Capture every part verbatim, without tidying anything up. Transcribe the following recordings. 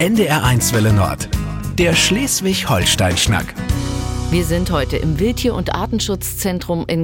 N D R eins Welle Nord. Der Schleswig-Holstein-Schnack. Wir sind heute im Wildtier- und Artenschutzzentrum in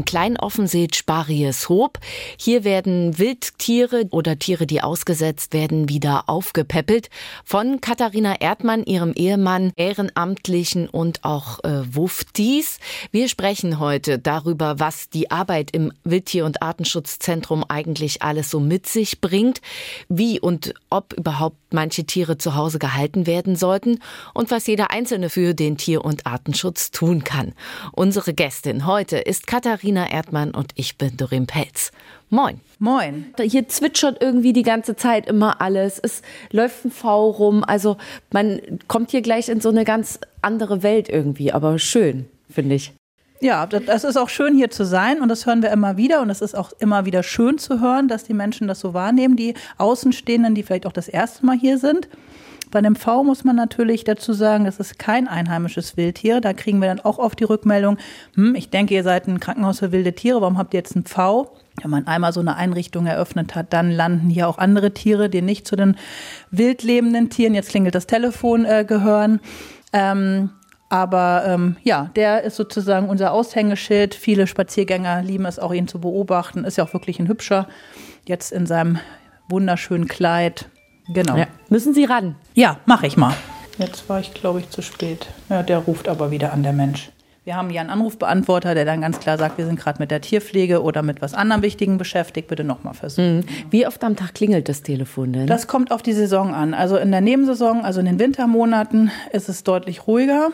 Klein-Offenseth-Sparrieshoop. Hier werden Wildtiere oder Tiere, die ausgesetzt werden, wieder aufgepäppelt. Von Katharina Erdmann, ihrem Ehemann, Ehrenamtlichen und auch äh, Wuftis. Wir sprechen heute darüber, was die Arbeit im Wildtier- und Artenschutzzentrum eigentlich alles so mit sich bringt, wie und ob überhaupt manche Tiere zu Hause gehalten werden sollten und was jeder Einzelne für den Tier- und Artenschutz tun kann. Unsere Gästin heute ist Katharina Erdmann und ich bin Doreen Pelz. Moin. Moin. Hier zwitschert irgendwie die ganze Zeit immer alles. Es läuft ein V rum. Also man kommt hier gleich in so eine ganz andere Welt irgendwie. Aber schön, finde ich. Ja, das ist auch schön hier zu sein und das hören wir immer wieder und es ist auch immer wieder schön zu hören, dass die Menschen das so wahrnehmen, die Außenstehenden, die vielleicht auch das erste Mal hier sind. Bei dem V muss man natürlich dazu sagen, das ist kein einheimisches Wildtier. Da kriegen wir dann auch oft die Rückmeldung, hm, ich denke, ihr seid ein Krankenhaus für wilde Tiere, warum habt ihr jetzt ein V? Wenn man einmal so eine Einrichtung eröffnet hat, dann landen hier auch andere Tiere, die nicht zu den wild lebenden Tieren, jetzt klingelt das Telefon, äh, gehören. Ähm, aber ähm, ja, der ist sozusagen unser Aushängeschild. Viele Spaziergänger lieben es auch, ihn zu beobachten. Ist ja auch wirklich ein hübscher, jetzt in seinem wunderschönen Kleid. Genau. Ja. Müssen Sie ran? Ja, mache ich mal. Jetzt war ich, glaube ich, zu spät. Ja, der ruft aber wieder an, der Mensch. Wir haben hier einen Anrufbeantworter, der dann ganz klar sagt, wir sind gerade mit der Tierpflege oder mit was anderem Wichtigen beschäftigt. Bitte nochmal versuchen. Mhm. Wie oft am Tag klingelt das Telefon denn? Das kommt auf die Saison an. Also in der Nebensaison, also in den Wintermonaten, ist es deutlich ruhiger.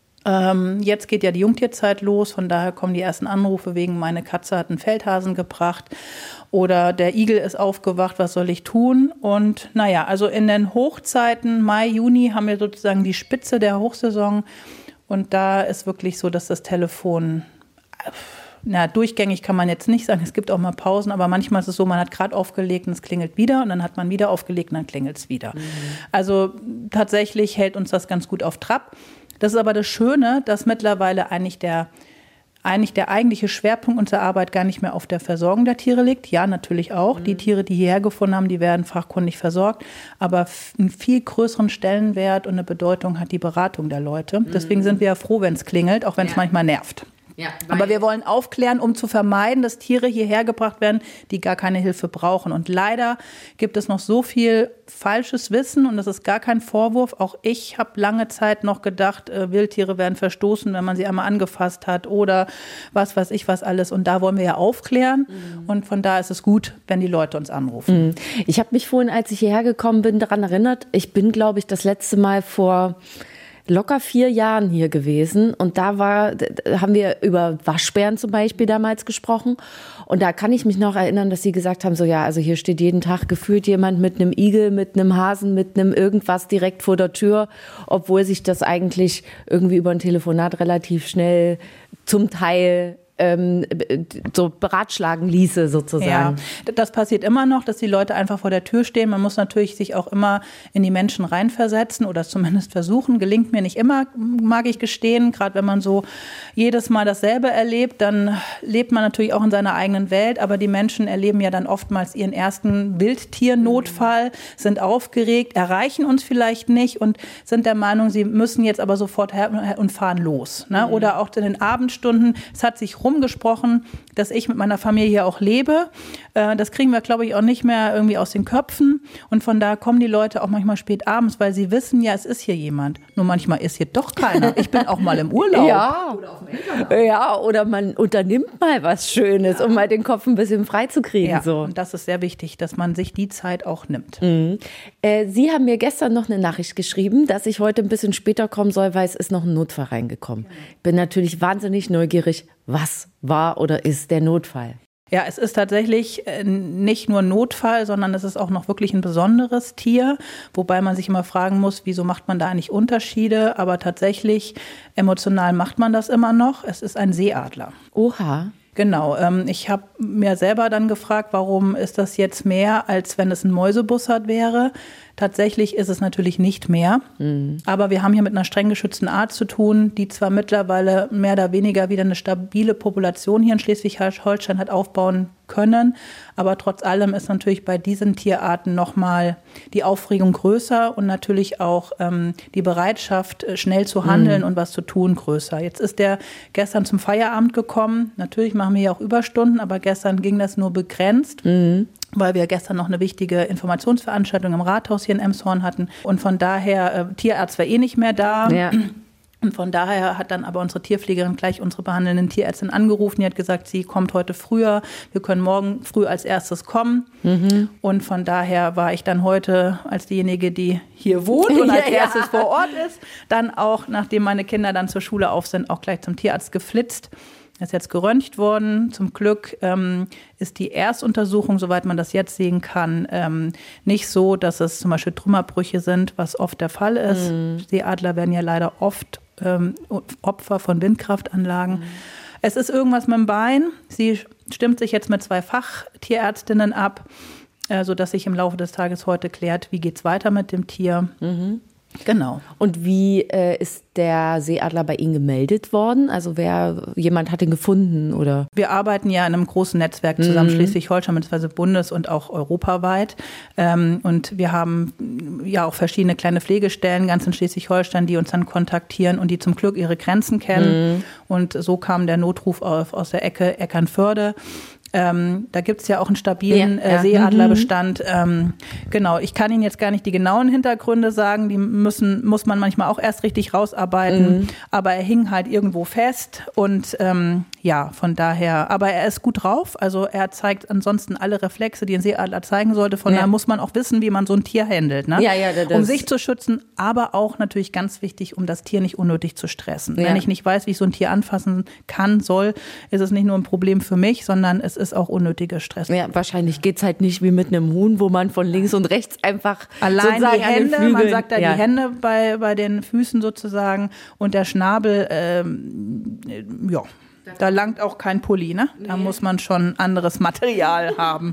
Ähm, jetzt geht ja die Jungtierzeit los, von daher kommen die ersten Anrufe wegen, meine Katze hat einen Feldhasen gebracht oder der Igel ist aufgewacht, was soll ich tun? Und naja, also in den Hochzeiten, Mai, Juni, haben wir sozusagen die Spitze der Hochsaison und da ist wirklich so, dass das Telefon, na, durchgängig kann man jetzt nicht sagen, es gibt auch mal Pausen, aber manchmal ist es so, man hat gerade aufgelegt und es klingelt wieder und dann hat man wieder aufgelegt und dann klingelt es wieder. Mhm. Also tatsächlich hält uns das ganz gut auf Trab. Das ist aber das Schöne, dass mittlerweile eigentlich der, eigentlich der eigentliche Schwerpunkt unserer Arbeit gar nicht mehr auf der Versorgung der Tiere liegt. Ja, natürlich auch. Mhm. Die Tiere, die hierher gefunden haben, die werden fachkundig versorgt. Aber einen viel größeren Stellenwert und eine Bedeutung hat die Beratung der Leute. Mhm. Deswegen sind wir ja froh, wenn es klingelt, auch wenn es ja. manchmal nervt. Ja, aber wir wollen aufklären, um zu vermeiden, dass Tiere hierher gebracht werden, die gar keine Hilfe brauchen. Und leider gibt es noch so viel falsches Wissen und das ist gar kein Vorwurf. Auch ich habe lange Zeit noch gedacht, äh, Wildtiere werden verstoßen, wenn man sie einmal angefasst hat oder was weiß ich was alles. Und da wollen wir ja aufklären. Mhm. Und von da ist es gut, wenn die Leute uns anrufen. Mhm. Ich habe mich vorhin, als ich hierher gekommen bin, daran erinnert, ich bin, glaube ich, das letzte Mal vor locker vier Jahren hier gewesen und da war, da haben wir über Waschbären zum Beispiel damals gesprochen und da kann ich mich noch erinnern, dass sie gesagt haben, so ja, also hier steht jeden Tag gefühlt jemand mit einem Igel, mit einem Hasen, mit einem irgendwas direkt vor der Tür, obwohl sich das eigentlich irgendwie über ein Telefonat relativ schnell zum Teil Ähm, so beratschlagen ließe sozusagen. Ja, das passiert immer noch, dass die Leute einfach vor der Tür stehen. Man muss natürlich sich auch immer in die Menschen reinversetzen oder es zumindest versuchen. Gelingt mir nicht immer, mag ich gestehen. Gerade wenn man so jedes Mal dasselbe erlebt, dann lebt man natürlich auch in seiner eigenen Welt. Aber die Menschen erleben ja dann oftmals ihren ersten Wildtiernotfall, sind aufgeregt, erreichen uns vielleicht nicht und sind der Meinung, sie müssen jetzt aber sofort her und fahren los. Ne? Mhm. Oder auch in den Abendstunden, es hat sich rumgesprochen, dass ich mit meiner Familie hier auch lebe. Das kriegen wir, glaube ich, auch nicht mehr irgendwie aus den Köpfen. Und von da kommen die Leute auch manchmal spät abends, weil sie wissen, ja, es ist hier jemand. Nur manchmal ist hier doch keiner. Ich bin auch mal im Urlaub. Ja, oder, auf dem Internat. Ja, oder man unternimmt mal was Schönes, ja, um mal den Kopf ein bisschen frei zu kriegen. Ja, so. Und das ist sehr wichtig, dass man sich die Zeit auch nimmt. Mhm. Äh, Sie haben mir gestern noch eine Nachricht geschrieben, dass ich heute ein bisschen später kommen soll, weil es ist noch ein Notfall reingekommen. Ja. Bin natürlich wahnsinnig neugierig, was war oder ist der Notfall? Ja, es ist tatsächlich nicht nur ein Notfall, sondern es ist auch noch wirklich ein besonderes Tier, wobei man sich immer fragen muss, wieso macht man da eigentlich Unterschiede? Aber tatsächlich emotional macht man das immer noch. Es ist ein Seeadler. Oha. Genau, ähm, ich habe mir selber dann gefragt, warum ist das jetzt mehr, als wenn es ein Mäusebussard wäre. Tatsächlich ist es natürlich nicht mehr, mhm. aber wir haben hier mit einer streng geschützten Art zu tun, die zwar mittlerweile mehr oder weniger wieder eine stabile Population hier in Schleswig-Holstein hat aufbauen können, aber trotz allem ist natürlich bei diesen Tierarten nochmal die Aufregung größer und natürlich auch ähm, die Bereitschaft, schnell zu handeln mhm. und was zu tun, größer. Jetzt ist der gestern zum Feierabend gekommen. Natürlich machen wir ja auch Überstunden, aber gestern ging das nur begrenzt. Mhm. weil wir gestern noch eine wichtige Informationsveranstaltung im Rathaus hier in Elmshorn hatten. Und von daher, äh, Tierarzt war eh nicht mehr da. Ja. Und von daher hat dann aber unsere Tierpflegerin gleich unsere behandelnden Tierärztin angerufen. Die hat gesagt, sie kommt heute früher. Wir können morgen früh als erstes kommen. Mhm. Und von daher war ich dann heute als diejenige, die hier wohnt und als ja, erstes ja. vor Ort ist, dann auch, nachdem meine Kinder dann zur Schule auf sind, auch gleich zum Tierarzt geflitzt. Er ist jetzt geröntgt worden. Zum Glück ähm, ist die Erstuntersuchung, soweit man das jetzt sehen kann, ähm, nicht so, dass es zum Beispiel Trümmerbrüche sind, was oft der Fall ist. Mhm. Seeadler werden ja leider oft ähm, Opfer von Windkraftanlagen. Mhm. Es ist irgendwas mit dem Bein. Sie stimmt sich jetzt mit zwei Fachtierärztinnen ab, äh, sodass sich im Laufe des Tages heute klärt, wie geht's weiter mit dem Tier. Mhm. Genau. Und wie äh, ist der Seeadler bei Ihnen gemeldet worden? Also wer, jemand hat ihn gefunden oder? Wir arbeiten ja in einem großen Netzwerk zusammen, mhm. Schleswig-Holstein, beziehungsweise bundes- und auch europaweit. Ähm, und wir haben ja auch verschiedene kleine Pflegestellen ganz in Schleswig-Holstein, die uns dann kontaktieren und die zum Glück ihre Grenzen kennen. Mhm. Und so kam der Notruf auf, aus der Ecke Eckernförde. Ähm, da gibt es ja auch einen stabilen ja, äh, Seeadlerbestand. Ja. Ähm, genau, ich kann Ihnen jetzt gar nicht die genauen Hintergründe sagen, die müssen muss man manchmal auch erst richtig rausarbeiten, mhm. aber er hing halt irgendwo fest und ähm, ja, von daher, aber er ist gut drauf, also er zeigt ansonsten alle Reflexe, die ein Seeadler zeigen sollte, von ja. daher muss man auch wissen, wie man so ein Tier handelt, ne? ja, ja, um sich zu schützen, aber auch natürlich ganz wichtig, um das Tier nicht unnötig zu stressen. Ja. Wenn ich nicht weiß, wie ich so ein Tier anfassen kann, soll, ist es nicht nur ein Problem für mich, sondern es ist auch unnötiger Stress. Ja, wahrscheinlich geht's halt nicht wie mit einem Huhn, wo man von links und rechts einfach allein die Hände, man sagt da ja. die Hände bei, bei den Füßen sozusagen und der Schnabel, ähm, ja, da langt auch kein Pulli, ne? Da nee. muss man schon anderes Material haben.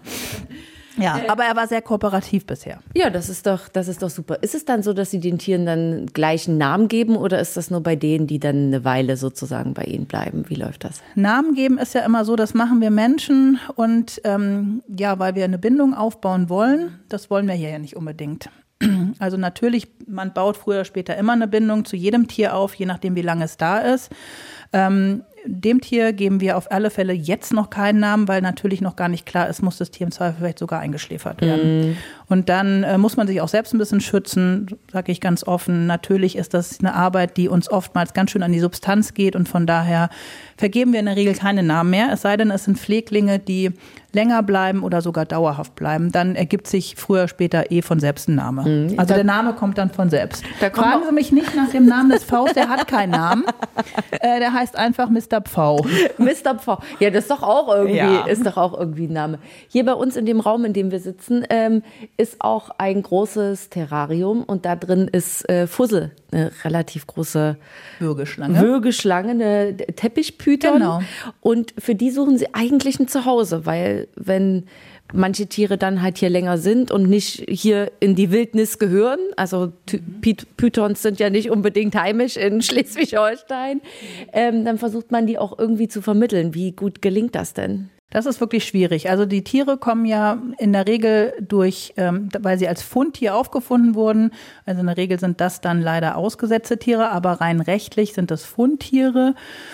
Ja, aber er war sehr kooperativ bisher. Ja, das ist doch, das ist doch super. Ist es dann so, dass Sie den Tieren dann gleich einen Namen geben oder ist das nur bei denen, die dann eine Weile sozusagen bei Ihnen bleiben? Wie läuft das? Namen geben ist ja immer so, das machen wir Menschen und ähm, ja, weil wir eine Bindung aufbauen wollen, das wollen wir hier ja nicht unbedingt. Also natürlich, man baut früher oder später immer eine Bindung zu jedem Tier auf, je nachdem, wie lange es da ist. Ähm, Dem Tier geben wir auf alle Fälle jetzt noch keinen Namen, weil natürlich noch gar nicht klar ist, muss das Tier im Zweifel vielleicht sogar eingeschläfert werden. Mm. Und dann äh, muss man sich auch selbst ein bisschen schützen, sage ich ganz offen. Natürlich ist das eine Arbeit, die uns oftmals ganz schön an die Substanz geht und von daher vergeben wir in der Regel keine Namen mehr, es sei denn, es sind Pfleglinge, die länger bleiben oder sogar dauerhaft bleiben. Dann ergibt sich früher oder später eh von selbst ein Name. Mhm. Also da, der Name kommt dann von selbst. Da Fragen Sie mich nicht nach dem Namen des Pfaus, der hat keinen Namen. Äh, der heißt einfach Mister Pfau. Mister Pfau. Ja, das ist doch auch irgendwie, ja. ist doch auch irgendwie ein Name. Hier bei uns in dem Raum, in dem wir sitzen, ähm, ist auch ein großes Terrarium und da drin ist äh, Fussel, eine relativ große Würgeschlange. Würgeschlange, eine Teppichpython. Genau. Und für die suchen sie eigentlich ein Zuhause, weil wenn manche Tiere dann halt hier länger sind und nicht hier in die Wildnis gehören, also Pythons sind ja nicht unbedingt heimisch in Schleswig-Holstein, ähm, dann versucht man die auch irgendwie zu vermitteln. Wie gut gelingt das denn? Das ist wirklich schwierig. Also die Tiere kommen ja in der Regel durch, ähm, weil sie als Fundtier aufgefunden wurden. Also in der Regel sind das dann leider ausgesetzte Tiere, aber rein rechtlich sind das Fundtiere.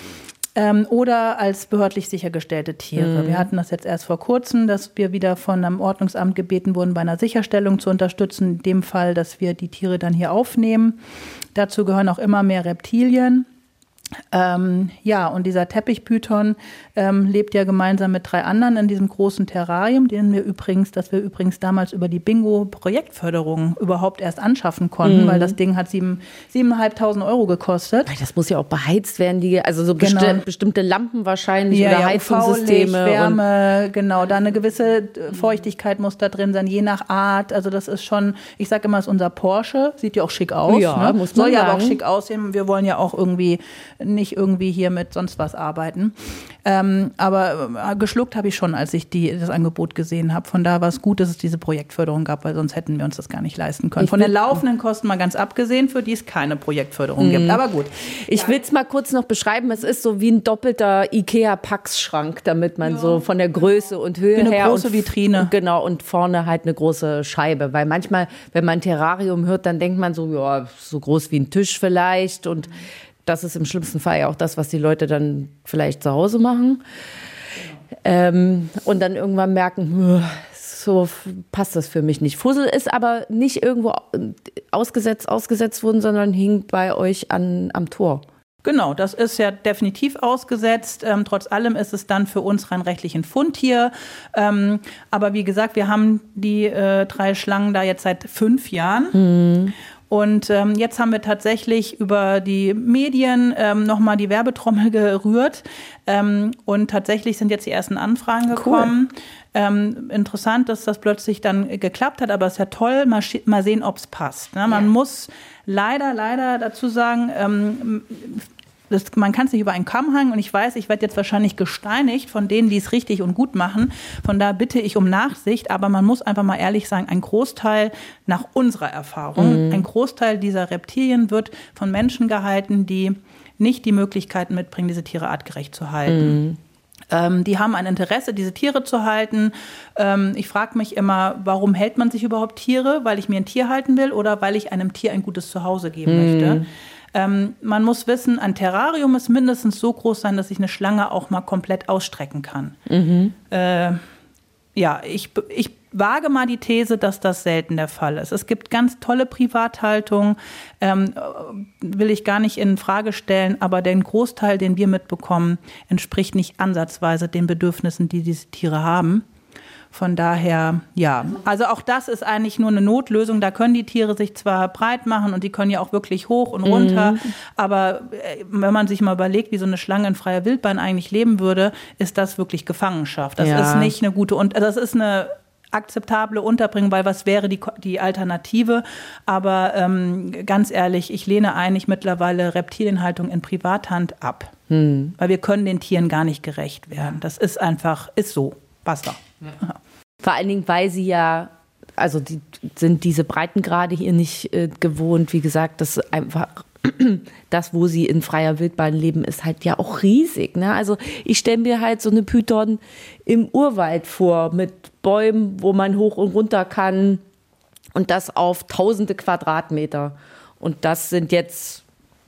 Ähm, oder als behördlich sichergestellte Tiere. Mhm. Wir hatten das jetzt erst vor kurzem, dass wir wieder von einem Ordnungsamt gebeten wurden, bei einer Sicherstellung zu unterstützen. In dem Fall, dass wir die Tiere dann hier aufnehmen. Dazu gehören auch immer mehr Reptilien. Ähm, ja, und dieser Teppichpython ähm, lebt ja gemeinsam mit drei anderen in diesem großen Terrarium, den wir übrigens, das wir übrigens damals über die Bingo-Projektförderung überhaupt erst anschaffen konnten, mhm. weil das Ding hat sieben, siebeneinhalbtausend Euro gekostet. Das muss ja auch beheizt werden, die, also so besti- genau. bestimmte Lampen wahrscheinlich ja, oder ja, Heizungssysteme. U V-Licht, Wärme, genau, da eine gewisse Feuchtigkeit muss da drin sein, je nach Art. Also das ist schon, ich sage immer, es ist unser Porsche, sieht ja auch schick aus. Ja, ne? muss man Soll ja sagen. aber auch schick aussehen. Wir wollen ja auch irgendwie nicht irgendwie hier mit sonst was arbeiten. Ähm, aber äh, geschluckt habe ich schon, als ich die, das Angebot gesehen habe. Von daher war es gut, dass es diese Projektförderung gab, weil sonst hätten wir uns das gar nicht leisten können. Von den laufenden Kosten mal ganz abgesehen, für die es keine Projektförderung mhm. gibt. Aber gut. Ich will es mal kurz noch beschreiben. Es ist so wie ein doppelter Ikea-Packschrank, damit man ja. so von der Größe und Höhe wie eine her. große und, Vitrine. Genau, und vorne halt eine große Scheibe. Weil manchmal, wenn man Terrarium hört, dann denkt man so, ja, so groß wie ein Tisch vielleicht. Und das ist im schlimmsten Fall ja auch das, was die Leute dann vielleicht zu Hause machen. Genau. Ähm, und dann irgendwann merken, so passt das für mich nicht. Fussel ist aber nicht irgendwo ausgesetzt, ausgesetzt worden, sondern hing bei euch an, am Tor. Genau, das ist ja definitiv ausgesetzt. Ähm, trotz allem ist es dann für uns rein rechtlich ein Fundtier. Ähm, aber wie gesagt, wir haben die äh, drei Schlangen da jetzt seit fünf Jahren. Mhm. Und ähm, jetzt haben wir tatsächlich über die Medien ähm, nochmal die Werbetrommel gerührt. Ähm, und tatsächlich sind jetzt die ersten Anfragen gekommen. Cool. Ähm, interessant, dass das plötzlich dann geklappt hat, aber es ist ja toll. Mal, mal sehen, ob es passt. Ne? Man ja. muss leider, leider dazu sagen, ähm, das, man kann es nicht über einen Kamm hängen und ich weiß, ich werde jetzt wahrscheinlich gesteinigt von denen, die es richtig und gut machen. Von da bitte ich um Nachsicht, aber man muss einfach mal ehrlich sagen, ein Großteil nach unserer Erfahrung, mhm. ein Großteil dieser Reptilien wird von Menschen gehalten, die nicht die Möglichkeiten mitbringen, diese Tiere artgerecht zu halten. Mhm. Ähm, die haben ein Interesse, diese Tiere zu halten. Ähm, ich frage mich immer, warum hält man sich überhaupt Tiere? Weil ich mir ein Tier halten will oder weil ich einem Tier ein gutes Zuhause geben mhm. möchte? Ähm, man muss wissen, ein Terrarium muss mindestens so groß sein, dass ich eine Schlange auch mal komplett ausstrecken kann. Mhm. Äh, ja, ich, ich wage mal die These, dass das selten der Fall ist. Es gibt ganz tolle Privathaltung, ähm, will ich gar nicht in Frage stellen, aber der Großteil, den wir mitbekommen, entspricht nicht ansatzweise den Bedürfnissen, die diese Tiere haben. Von daher, ja, also auch das ist eigentlich nur eine Notlösung. Da können die Tiere sich zwar breit machen und die können ja auch wirklich hoch und runter, mhm. aber wenn man sich mal überlegt, wie so eine Schlange in freier Wildbahn eigentlich leben würde, ist das wirklich Gefangenschaft. Das ja. ist nicht eine gute, und das ist eine akzeptable Unterbringung, weil was wäre die, die Alternative? Aber ähm, ganz ehrlich, ich lehne eigentlich mittlerweile Reptilienhaltung in Privathand ab, mhm. weil wir können den Tieren gar nicht gerecht werden. Das ist einfach, ist so, basta. Ja. Vor allen Dingen, weil sie ja, also die sind diese Breitengrade hier nicht äh, gewohnt. Wie gesagt, das ist einfach das, wo sie in freier Wildbahn leben, ist halt ja auch riesig. Ne? Also ich stelle mir halt so eine Python im Urwald vor mit Bäumen, wo man hoch und runter kann und das auf tausende Quadratmeter. Und das sind jetzt,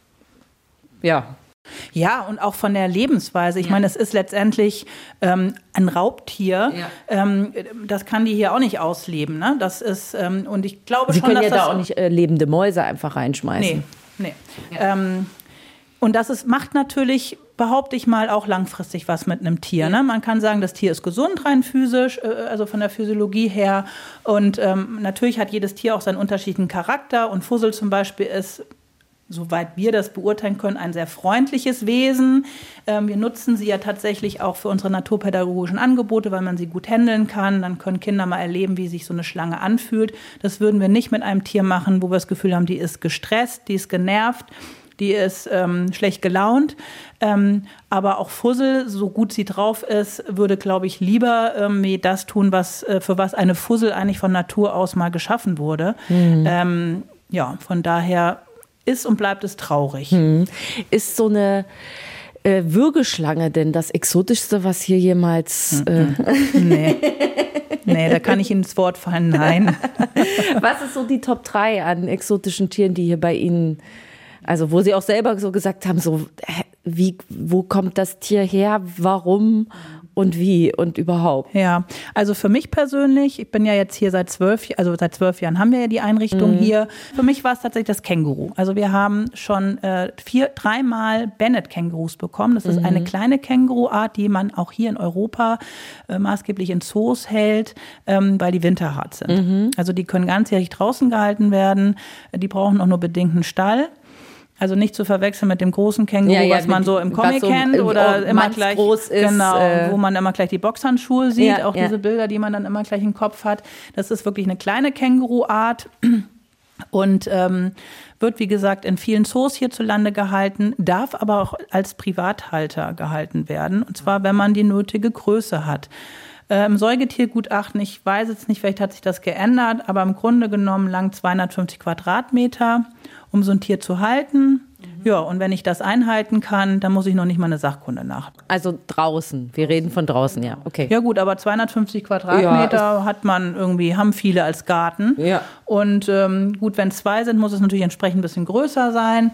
ja... Ja, und auch von der Lebensweise. Ich ja. meine, es ist letztendlich ähm, ein Raubtier. Ja. Ähm, das kann die hier auch nicht ausleben. Ne? Das ist, ähm, und ich glaube Sie schon, können dass ja das da auch nicht äh, lebende Mäuse einfach reinschmeißen. Nee, nee. Ja. Ähm, und das ist, macht natürlich, behaupte ich mal, auch langfristig was mit einem Tier. Ja. Ne? Man kann sagen, das Tier ist gesund rein physisch, äh, also von der Physiologie her. Und ähm, natürlich hat jedes Tier auch seinen unterschiedlichen Charakter. Und Fussel zum Beispiel ist, soweit wir das beurteilen können, ein sehr freundliches Wesen. Ähm, wir nutzen sie ja tatsächlich auch für unsere naturpädagogischen Angebote, weil man sie gut handeln kann. Dann können Kinder mal erleben, wie sich so eine Schlange anfühlt. Das würden wir nicht mit einem Tier machen, wo wir das Gefühl haben, die ist gestresst, die ist genervt, die ist ähm, schlecht gelaunt. Ähm, aber auch Fussel, so gut sie drauf ist, würde, glaube ich, lieber ähm, das tun, was, äh, für was eine Fussel eigentlich von Natur aus mal geschaffen wurde. Mhm. Ähm, ja, von daher ist und bleibt es traurig. Hm. Ist so eine äh, Würgeschlange denn das Exotischste, was hier jemals... Äh nee. nee, da kann ich ins Wort fallen, nein. Was ist so die Top drei an exotischen Tieren, die hier bei Ihnen, also wo Sie auch selber so gesagt haben, so wie, wo kommt das Tier her, warum und wie und überhaupt? Ja, also für mich persönlich, ich bin ja jetzt hier seit zwölf, also seit zwölf Jahren haben wir ja die Einrichtung mhm. hier. Für mich war es tatsächlich das Känguru. Also wir haben schon äh, vier, dreimal Bennett-Kängurus bekommen. Das ist mhm. eine kleine Känguruart, die man auch hier in Europa äh, maßgeblich in Zoos hält, ähm, weil die winterhart sind. Mhm. Also die können ganzjährig draußen gehalten werden. Die brauchen auch nur bedingt einen Stall. Also nicht zu verwechseln mit dem großen Känguru, ja, ja, was man so im Comic so kennt oder immer gleich groß ist, genau, äh, wo man immer gleich die Boxhandschuhe sieht, ja, auch ja. diese Bilder, die man dann immer gleich im Kopf hat. Das ist wirklich eine kleine Känguruart. Und ähm, wird, wie gesagt, in vielen Zoos hierzulande gehalten, darf aber auch als Privathalter gehalten werden. Und zwar, wenn man die nötige Größe hat. Äh, Im Säugetiergutachten, ich weiß jetzt nicht, vielleicht hat sich das geändert, aber im Grunde genommen lang zweihundertfünfzig Quadratmeter, um so ein Tier zu halten. Ja, und wenn ich das einhalten kann, dann muss ich noch nicht mal eine Sachkunde nach. Also draußen, wir reden von draußen, ja, okay. Ja gut, aber zweihundertfünfzig Quadratmeter ja, hat man irgendwie, haben viele als Garten. Ja. Und ähm, gut, wenn es zwei sind, muss es natürlich entsprechend ein bisschen größer sein.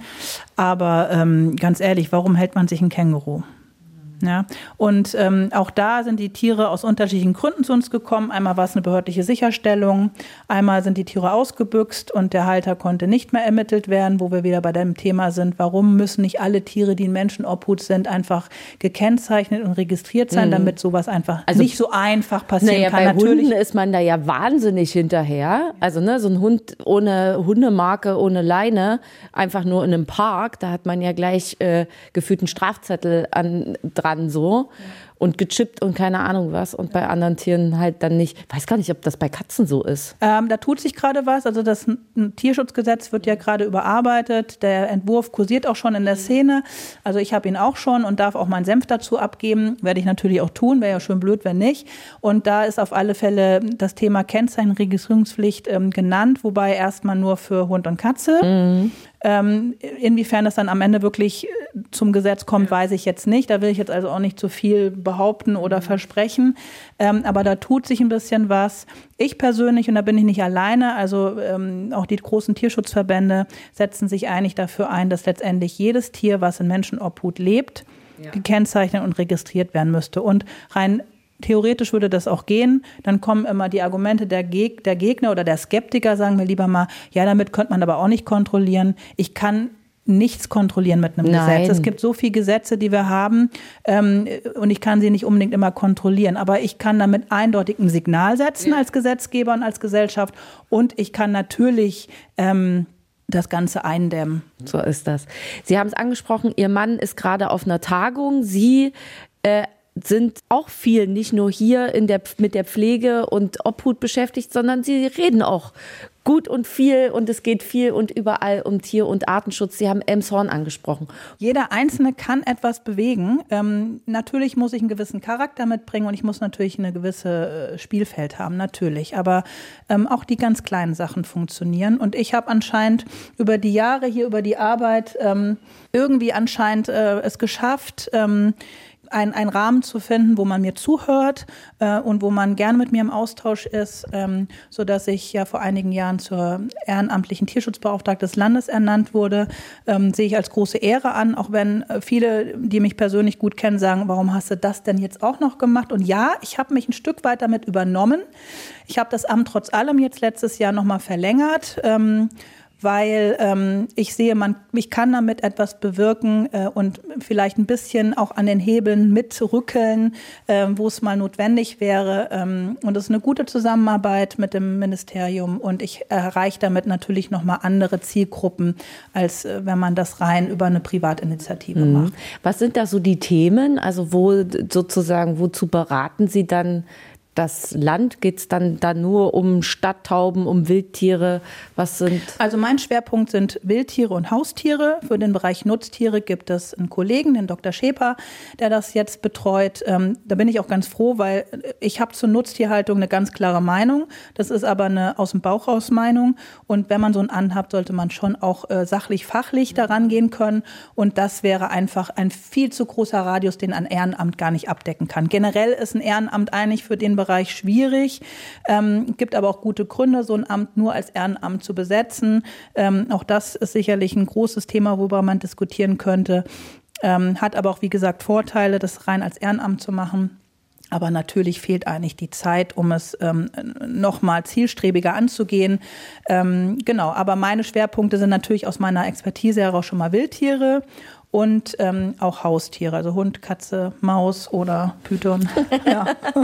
Aber ähm, ganz ehrlich, warum hält man sich ein Känguru? Ja, und ähm, auch da sind die Tiere aus unterschiedlichen Gründen zu uns gekommen. Einmal war es eine behördliche Sicherstellung, einmal sind die Tiere ausgebüxt und der Halter konnte nicht mehr ermittelt werden, wo wir wieder bei dem Thema sind, warum müssen nicht alle Tiere, die in Menschenobhut sind, einfach gekennzeichnet und registriert sein, mhm. damit sowas einfach also, nicht so einfach passieren naja, kann. Bei Natürlich Hunden ist man da ja wahnsinnig hinterher. Also ne, so ein Hund ohne Hundemarke, ohne Leine, einfach nur in einem Park, da hat man ja gleich äh, gefühlt einen Strafzettel an dran. So ja. und gechippt und keine Ahnung was und bei anderen Tieren halt dann nicht. Ich weiß gar nicht, ob das bei Katzen so ist. Ähm, da tut sich gerade was. Also das Tierschutzgesetz wird ja gerade überarbeitet. Der Entwurf kursiert auch schon in der Szene. Also ich habe ihn auch schon und darf auch meinen Senf dazu abgeben. Werde ich natürlich auch tun. Wäre ja schön blöd, wenn nicht. Und da ist auf alle Fälle das Thema Kennzeichen, Registrierungspflicht ähm, genannt, wobei erstmal nur für Hund und Katze. Mhm. Ähm, inwiefern das dann am Ende wirklich zum Gesetz kommt, weiß ich jetzt nicht. Da will ich jetzt also auch nicht zu viel behaupten oder versprechen. Ähm, aber da tut sich ein bisschen was. Ich persönlich, und da bin ich nicht alleine, also ähm, auch die großen Tierschutzverbände setzen sich eigentlich dafür ein, dass letztendlich jedes Tier, was in Menschenobhut lebt, ja. gekennzeichnet und registriert werden müsste. Und rein theoretisch würde das auch gehen. Dann kommen immer die Argumente der, Geg- der Gegner oder der Skeptiker, sagen wir lieber mal, ja, damit könnte man aber auch nicht kontrollieren. Ich kann nichts kontrollieren mit einem Nein. Gesetz. Es gibt so viele Gesetze, die wir haben ähm, und ich kann sie nicht unbedingt immer kontrollieren. Aber ich kann damit eindeutig ein Signal setzen ja. als Gesetzgeber und als Gesellschaft und ich kann natürlich ähm, das Ganze eindämmen. So ist das. Sie haben es angesprochen, Ihr Mann ist gerade auf einer Tagung. Sie äh, sind auch viel, nicht nur hier in der, mit der Pflege und Obhut beschäftigt, sondern sie reden auch gut und viel und es geht viel und überall um Tier- und Artenschutz. Sie haben Elmshorn angesprochen. Jeder Einzelne kann etwas bewegen. Ähm, natürlich muss ich einen gewissen Charakter mitbringen und ich muss natürlich eine gewisse äh, Spielfeld haben, natürlich. Aber ähm, auch die ganz kleinen Sachen funktionieren. Und ich habe anscheinend über die Jahre hier, über die Arbeit ähm, irgendwie anscheinend äh, es geschafft, ähm, Ein, ein Rahmen zu finden, wo man mir zuhört äh, und wo man gern mit mir im Austausch ist, ähm, sodass ich ja vor einigen Jahren zur ehrenamtlichen Tierschutzbeauftragten des Landes ernannt wurde, ähm, sehe ich als große Ehre an, auch wenn viele, die mich persönlich gut kennen, sagen, warum hast du das denn jetzt auch noch gemacht? Und ja, ich habe mich ein Stück weit damit übernommen. Ich habe das Amt trotz allem jetzt letztes Jahr nochmal verlängert, ähm, weil ähm, ich sehe, man, ich kann damit etwas bewirken äh, und vielleicht ein bisschen auch an den Hebeln mitrückeln, äh, wo es mal notwendig wäre. Ähm, und es ist eine gute Zusammenarbeit mit dem Ministerium und ich erreiche damit natürlich nochmal andere Zielgruppen, als äh, wenn man das rein über eine Privatinitiative mhm. macht. Was sind da so die Themen? Also wo sozusagen, wozu beraten Sie dann das Land? Geht es dann da nur um Stadttauben, um Wildtiere? Was sind? Also mein Schwerpunkt sind Wildtiere und Haustiere. Für den Bereich Nutztiere gibt es einen Kollegen, den Doktor Scheper, der das jetzt betreut. Ähm, da bin ich auch ganz froh, weil ich habe zur Nutztierhaltung eine ganz klare Meinung. Das ist aber eine aus dem Bauch raus Meinung. Und wenn man so einen anhabt, sollte man schon auch äh, sachlich, fachlich daran gehen können. Und das wäre einfach ein viel zu großer Radius, den ein Ehrenamt gar nicht abdecken kann. Generell ist ein Ehrenamt eigentlich für den Bereich schwierig. Ähm, gibt aber auch gute Gründe, so ein Amt nur als Ehrenamt zu besetzen. Ähm, auch das ist sicherlich ein großes Thema, worüber man diskutieren könnte. Ähm, hat aber auch, wie gesagt, Vorteile, das rein als Ehrenamt zu machen. Aber natürlich fehlt eigentlich die Zeit, um es ähm, noch mal zielstrebiger anzugehen. Ähm, genau, aber meine Schwerpunkte sind natürlich aus meiner Expertise heraus schon mal Wildtiere und ähm, auch Haustiere, also Hund, Katze, Maus oder Python. Ja.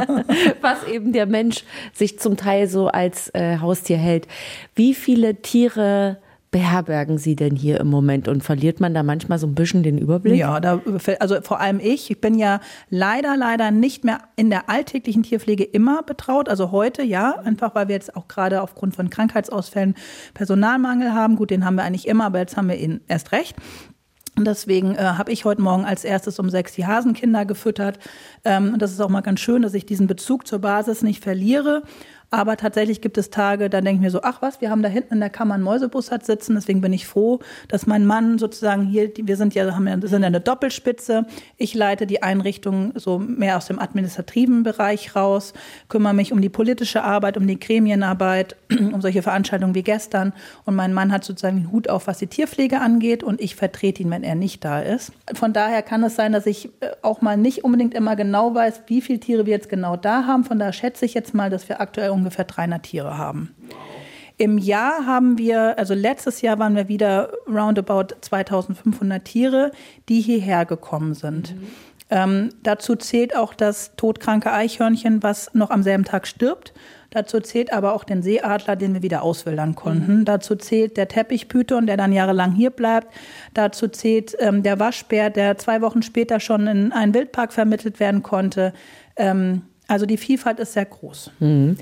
Was eben der Mensch sich zum Teil so als äh, Haustier hält. Wie viele Tiere beherbergen Sie denn hier im Moment und verliert man da manchmal so ein bisschen den Überblick? Ja, da, also vor allem ich. Ich bin ja leider, leider nicht mehr in der alltäglichen Tierpflege immer betraut. Also heute ja, einfach weil wir jetzt auch gerade aufgrund von Krankheitsausfällen Personalmangel haben. Gut, den haben wir eigentlich immer, aber jetzt haben wir ihn erst recht. Und deswegen äh, habe ich heute Morgen als erstes um sechs die Hasenkinder gefüttert. Ähm, und das ist auch mal ganz schön, dass ich diesen Bezug zur Basis nicht verliere. Aber tatsächlich gibt es Tage, da denke ich mir so, ach was, wir haben da hinten in der Kammer einen Mäusebussard sitzen. Deswegen bin ich froh, dass mein Mann sozusagen hier, wir sind ja, haben ja, sind ja eine Doppelspitze. Ich leite die Einrichtung so mehr aus dem administrativen Bereich raus, kümmere mich um die politische Arbeit, um die Gremienarbeit, um solche Veranstaltungen wie gestern. Und mein Mann hat sozusagen den Hut auf, was die Tierpflege angeht. Und ich vertrete ihn, wenn er nicht da ist. Von daher kann es sein, dass ich auch mal nicht unbedingt immer genau weiß, wie viele Tiere wir jetzt genau da haben. Von daher schätze ich jetzt mal, dass wir aktuell ungefähr dreihundert Tiere haben. Im Jahr haben wir, also letztes Jahr waren wir wieder roundabout zweitausendfünfhundert Tiere, die hierher gekommen sind. Mhm. Ähm, dazu zählt auch das todkranke Eichhörnchen, was noch am selben Tag stirbt. Dazu zählt aber auch den Seeadler, den wir wieder auswildern konnten. Mhm. Dazu zählt der Teppichpython, der dann jahrelang hier bleibt. Dazu zählt ähm, der Waschbär, der zwei Wochen später schon in einen Wildpark vermittelt werden konnte. Ähm, Also die Vielfalt ist sehr groß. Mhm.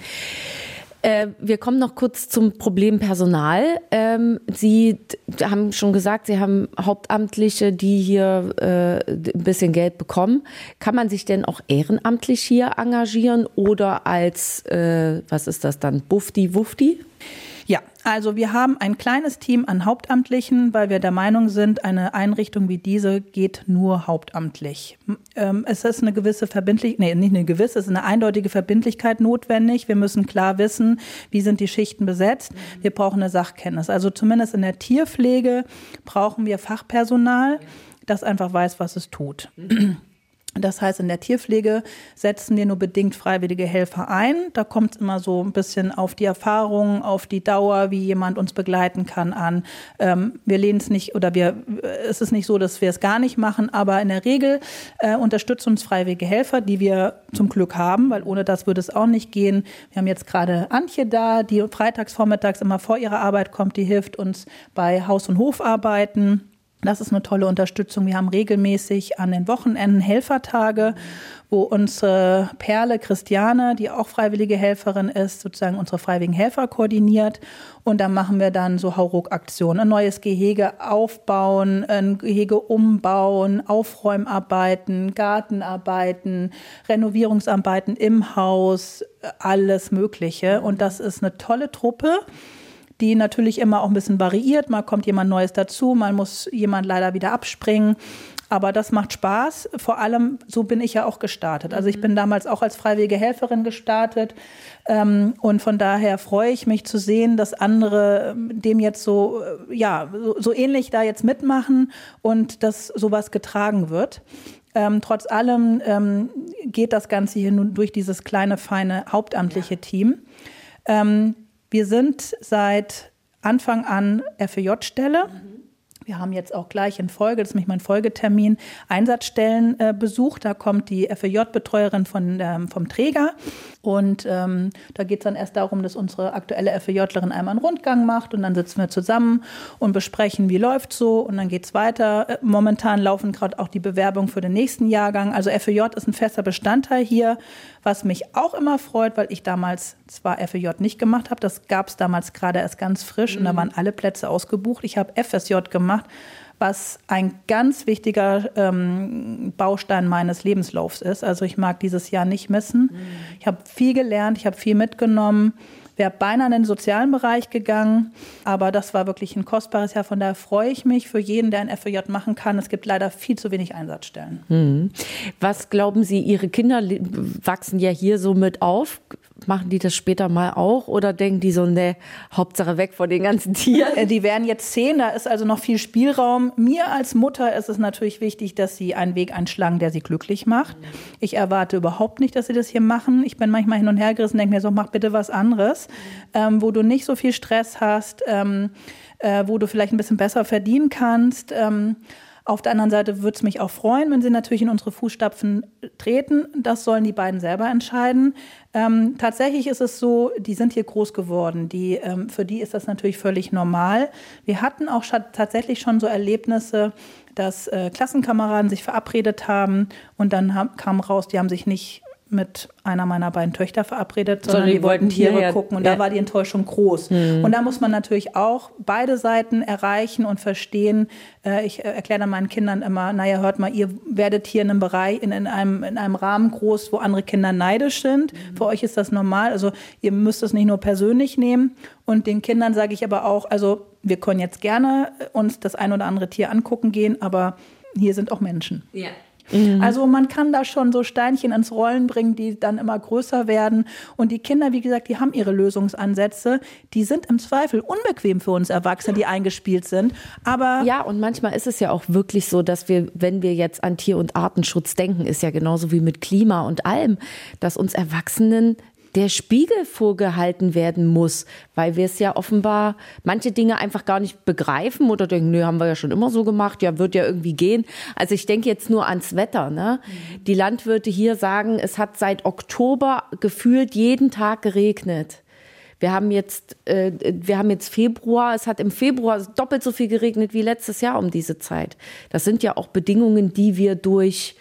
Äh, wir kommen noch kurz zum Problem Personal. Ähm, Sie d- haben schon gesagt, Sie haben Hauptamtliche, die hier äh, ein bisschen Geld bekommen. Kann man sich denn auch ehrenamtlich hier engagieren oder als, äh, was ist das dann, Bufti-Wufti? Ja, also wir haben ein kleines Team an Hauptamtlichen, weil wir der Meinung sind, eine Einrichtung wie diese geht nur hauptamtlich. Ähm, es ist eine gewisse Verbindlichkeit, nee, nicht eine gewisse, es ist eine eindeutige Verbindlichkeit notwendig. Wir müssen klar wissen, wie sind die Schichten besetzt. Wir brauchen eine Sachkenntnis. Also zumindest in der Tierpflege brauchen wir Fachpersonal, das einfach weiß, was es tut. Das heißt, in der Tierpflege setzen wir nur bedingt freiwillige Helfer ein. Da kommt es immer so ein bisschen auf die Erfahrung, auf die Dauer, wie jemand uns begleiten kann an. Ähm, wir lehnen es nicht oder wir, es ist nicht so, dass wir es gar nicht machen, aber in der Regel äh, unterstützen uns freiwillige Helfer, die wir zum Glück haben, weil ohne das würde es auch nicht gehen. Wir haben jetzt gerade Antje da, die freitags vormittags immer vor ihrer Arbeit kommt, die hilft uns bei Haus- und Hofarbeiten. Das ist eine tolle Unterstützung. Wir haben regelmäßig an den Wochenenden Helfertage, wo unsere Perle Christiane, die auch freiwillige Helferin ist, sozusagen unsere freiwilligen Helfer koordiniert. Und da machen wir dann so Hauruck-Aktionen, ein neues Gehege aufbauen, ein Gehege umbauen, Aufräumarbeiten, Gartenarbeiten, Renovierungsarbeiten im Haus, alles Mögliche. Und das ist eine tolle Truppe, die natürlich immer auch ein bisschen variiert. Mal kommt jemand Neues dazu, mal muss jemand leider wieder abspringen. Aber das macht Spaß. Vor allem, so bin ich ja auch gestartet. Also ich bin damals auch als freiwillige Helferin gestartet. Und von daher freue ich mich zu sehen, dass andere dem jetzt so, ja, so ähnlich da jetzt mitmachen und dass sowas getragen wird. Ähm, trotz allem ähm, geht das Ganze hier nun durch dieses kleine, feine, hauptamtliche Team. Ähm, Wir sind seit Anfang an F E J-Stelle. Wir haben jetzt auch gleich in Folge, das ist nämlich mein Folgetermin, Einsatzstellen äh, besucht. Da kommt die F E J-Betreuerin von, ähm, vom Träger. Und ähm, da geht es dann erst darum, dass unsere aktuelle F E J-Lerin einmal einen Rundgang macht. Und dann sitzen wir zusammen und besprechen, wie läuft so. Und dann geht es weiter. Äh, momentan laufen gerade auch die Bewerbungen für den nächsten Jahrgang. Also F E J ist ein fester Bestandteil hier, was mich auch immer freut, weil ich damals zwar F E J nicht gemacht habe. Das gab es damals gerade erst ganz frisch. Mhm. Und da waren alle Plätze ausgebucht. Ich habe F S J gemacht, was ein ganz wichtiger ähm, Baustein meines Lebenslaufs ist. Also ich mag dieses Jahr nicht missen. Mhm. Ich habe viel gelernt, ich habe viel mitgenommen. Wäre beinahe in den sozialen Bereich gegangen, aber das war wirklich ein kostbares Jahr. Von daher freue ich mich für jeden, der ein F E J machen kann. Es gibt leider viel zu wenig Einsatzstellen. Mhm. Was glauben Sie, Ihre Kinder wachsen ja hier so mit auf? Machen die das später mal auch oder denken die so, ne, Hauptsache weg von den ganzen Tieren? Die werden jetzt zehn, da ist also noch viel Spielraum. Mir als Mutter ist es natürlich wichtig, dass sie einen Weg einschlagen, der sie glücklich macht. Ich erwarte überhaupt nicht, dass sie das hier machen. Ich bin manchmal hin und her gerissen und denke mir so, mach bitte was anderes, ähm, wo du nicht so viel Stress hast, ähm, äh, wo du vielleicht ein bisschen besser verdienen kannst. Ähm, Auf der anderen Seite würde es mich auch freuen, wenn sie natürlich in unsere Fußstapfen treten. Das sollen die beiden selber entscheiden. Ähm, tatsächlich ist es so, die sind hier groß geworden. Die, ähm, für die ist das natürlich völlig normal. Wir hatten auch schon, tatsächlich schon so Erlebnisse, dass äh, Klassenkameraden sich verabredet haben und dann haben, kam raus, die haben sich nicht mit einer meiner beiden Töchter verabredet, sondern die, die wollten Tiere hierher gucken und ja. Da war die Enttäuschung groß. Mhm. Und da muss man natürlich auch beide Seiten erreichen und verstehen. Äh, ich erkläre dann meinen Kindern immer, naja, hört mal, ihr werdet hier in einem Bereich, in, in, einem, in einem Rahmen groß, wo andere Kinder neidisch sind. Mhm. Für euch ist das normal, also ihr müsst es nicht nur persönlich nehmen. Und den Kindern sage ich aber auch, also wir können jetzt gerne uns das ein oder andere Tier angucken gehen, aber hier sind auch Menschen. Ja. Mhm. Also man kann da schon so Steinchen ins Rollen bringen, die dann immer größer werden. Und die Kinder, wie gesagt, die haben ihre Lösungsansätze. Die sind im Zweifel unbequem für uns Erwachsene, die eingespielt sind. Aber ja, und manchmal ist es ja auch wirklich so, dass wir, wenn wir jetzt an Tier- und Artenschutz denken, ist ja genauso wie mit Klima und allem, dass uns Erwachsenen der Spiegel vorgehalten werden muss, weil wir es ja offenbar manche Dinge einfach gar nicht begreifen oder denken, nö, haben wir ja schon immer so gemacht, ja, wird ja irgendwie gehen. Also ich denke jetzt nur ans Wetter, ne? Mhm. Die Landwirte hier sagen, es hat seit Oktober gefühlt jeden Tag geregnet. Wir haben jetzt, äh, wir haben jetzt Februar, es hat im Februar doppelt so viel geregnet wie letztes Jahr um diese Zeit. Das sind ja auch Bedingungen, die wir durch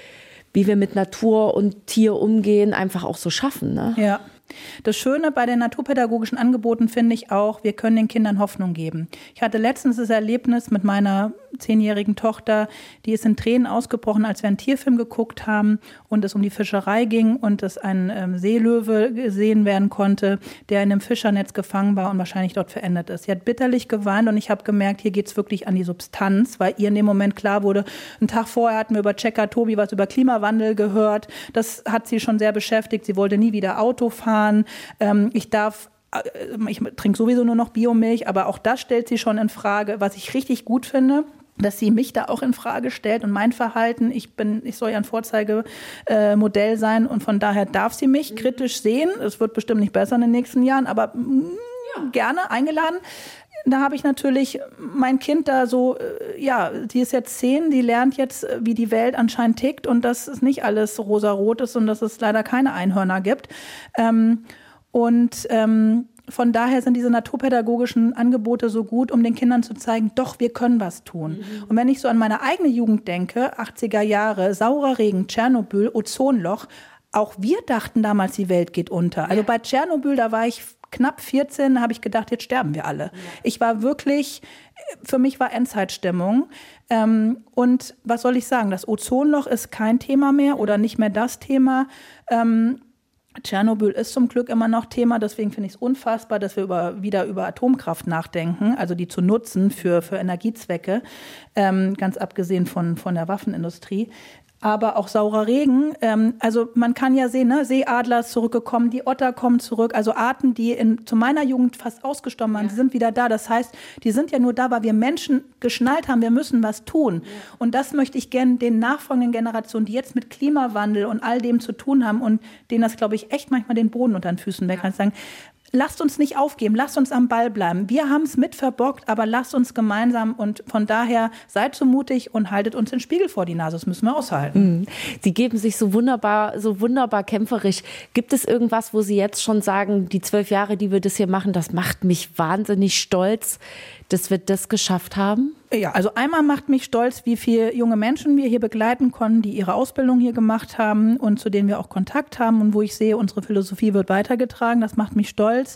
wie wir mit Natur und Tier umgehen, einfach auch so schaffen. Ne? Ja. Das Schöne bei den naturpädagogischen Angeboten finde ich auch, wir können den Kindern Hoffnung geben. Ich hatte letztens das Erlebnis mit meiner zehnjährigen Tochter, die ist in Tränen ausgebrochen, als wir einen Tierfilm geguckt haben und es um die Fischerei ging und es ein ähm, Seelöwe gesehen werden konnte, der in einem Fischernetz gefangen war und wahrscheinlich dort verendet ist. Sie hat bitterlich geweint und ich habe gemerkt, hier geht es wirklich an die Substanz, weil ihr in dem Moment klar wurde, einen Tag vorher hatten wir über Checker Tobi was über Klimawandel gehört. Das hat sie schon sehr beschäftigt. Sie wollte nie wieder Auto fahren. Ähm, ich darf Ich trinke sowieso nur noch Biomilch, aber auch das stellt sie schon in Frage, was ich richtig gut finde, dass sie mich da auch in Frage stellt und mein Verhalten. Ich bin, ich soll ja ein Vorzeigemodell äh, sein und von daher darf sie mich kritisch sehen. Es wird bestimmt nicht besser in den nächsten Jahren, aber mh, ja. gerne eingeladen. Da habe ich natürlich mein Kind da so, äh, ja, die ist jetzt zehn, die lernt jetzt, wie die Welt anscheinend tickt und dass es nicht alles rosarot ist und dass es leider keine Einhörner gibt. Ähm, Und ähm, von daher sind diese naturpädagogischen Angebote so gut, um den Kindern zu zeigen, doch, wir können was tun. Mhm. Und wenn ich so an meine eigene Jugend denke, achtziger Jahre, saurer Regen, Tschernobyl, Ozonloch, auch wir dachten damals, die Welt geht unter. Ja. Also bei Tschernobyl, da war ich knapp vierzehn, da habe ich gedacht, jetzt sterben wir alle. Ja. Ich war wirklich, für mich war Endzeitstimmung. Ähm, und was soll ich sagen, das Ozonloch ist kein Thema mehr oder nicht mehr das Thema. Ähm, Tschernobyl ist zum Glück immer noch Thema, deswegen finde ich es unfassbar, dass wir über, wieder über Atomkraft nachdenken, also die zu nutzen für, für Energiezwecke, ähm, ganz abgesehen von, von der Waffenindustrie. Aber auch saurer Regen, ähm, also man kann ja sehen, ne, Seeadler ist zurückgekommen, die Otter kommen zurück, also Arten, die in, zu meiner Jugend fast ausgestorben waren, ja. sind wieder da. Das heißt, die sind ja nur da, weil wir Menschen geschnallt haben, wir müssen was tun. Ja. Und das möchte ich gerne den nachfolgenden Generationen, die jetzt mit Klimawandel und all dem zu tun haben und denen das, glaube ich, echt manchmal den Boden unter den Füßen weg kann, ja. sagen, lasst uns nicht aufgeben, lasst uns am Ball bleiben. Wir haben es mit verbockt, aber lasst uns gemeinsam und von daher seid so mutig und haltet uns den Spiegel vor die Nase. Das müssen wir aushalten. Sie geben sich so wunderbar, so wunderbar kämpferisch. Gibt es irgendwas, wo Sie jetzt schon sagen, die zwölf Jahre, die wir das hier machen, das macht mich wahnsinnig stolz, dass wir das geschafft haben? Ja, also einmal macht mich stolz, wie viele junge Menschen wir hier begleiten konnten, die ihre Ausbildung hier gemacht haben und zu denen wir auch Kontakt haben und wo ich sehe, unsere Philosophie wird weitergetragen. Das macht mich stolz.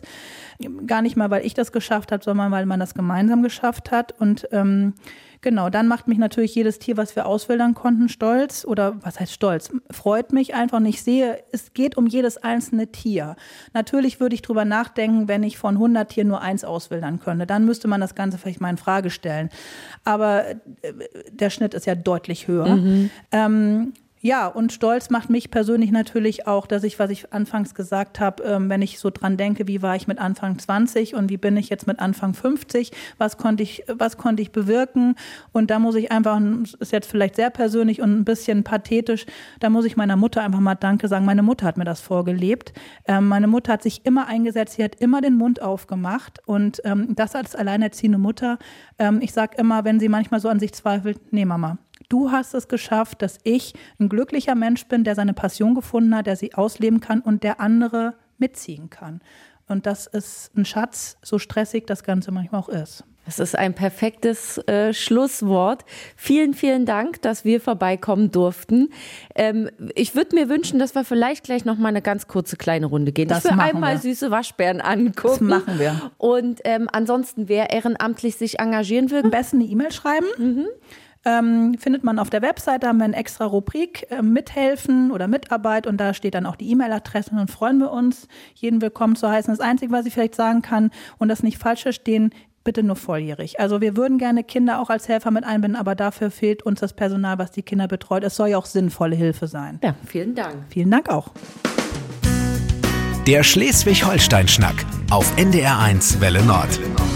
Gar nicht mal, weil ich das geschafft habe, sondern weil man das gemeinsam geschafft hat. Und ähm, genau, dann macht mich natürlich jedes Tier, was wir auswildern konnten, stolz. Oder was heißt stolz? Freut mich einfach und ich sehe, es geht um jedes einzelne Tier. Natürlich würde ich drüber nachdenken, wenn ich von hundert Tieren nur eins auswildern könnte. Dann müsste man das Ganze vielleicht mal in Frage stellen. Aber der Schnitt ist ja deutlich höher. Mhm. Ähm, Ja, und stolz macht mich persönlich natürlich auch, dass ich, was ich anfangs gesagt habe, ähm, wenn ich so dran denke, wie war ich mit Anfang zwanzig und wie bin ich jetzt mit Anfang fünfzig, was konnte ich, was konnte ich bewirken? Und da muss ich einfach, ist jetzt vielleicht sehr persönlich und ein bisschen pathetisch, da muss ich meiner Mutter einfach mal Danke sagen. Meine Mutter hat mir das vorgelebt. Ähm, meine Mutter hat sich immer eingesetzt, sie hat immer den Mund aufgemacht und ähm, das als alleinerziehende Mutter. Ähm, ich sage immer, wenn sie manchmal so an sich zweifelt, nee Mama, du hast es geschafft, dass ich ein glücklicher Mensch bin, der seine Passion gefunden hat, der sie ausleben kann und der andere mitziehen kann. Und das ist ein Schatz, so stressig das Ganze manchmal auch ist. Das ist ein perfektes äh, Schlusswort. Vielen, vielen Dank, dass wir vorbeikommen durften. Ähm, ich würde mir wünschen, dass wir vielleicht gleich noch mal eine ganz kurze kleine Runde gehen. Das ich will machen einmal wir. süße Waschbären angucken. Das machen wir. Und ähm, ansonsten, wer ehrenamtlich sich engagieren will, am besten eine E-Mail schreiben. Mhm. Ähm, findet man auf der Webseite, haben wir eine extra Rubrik, äh, Mithelfen oder Mitarbeit und da steht dann auch die E-Mail-Adresse und dann freuen wir uns, jeden willkommen zu heißen. Das Einzige, was ich vielleicht sagen kann und das nicht falsch verstehen, bitte nur volljährig. Also wir würden gerne Kinder auch als Helfer mit einbinden, aber dafür fehlt uns das Personal, was die Kinder betreut. Es soll ja auch sinnvolle Hilfe sein. Ja, vielen Dank. Vielen Dank auch. Der Schleswig-Holstein-Schnack auf N D R eins Welle Nord.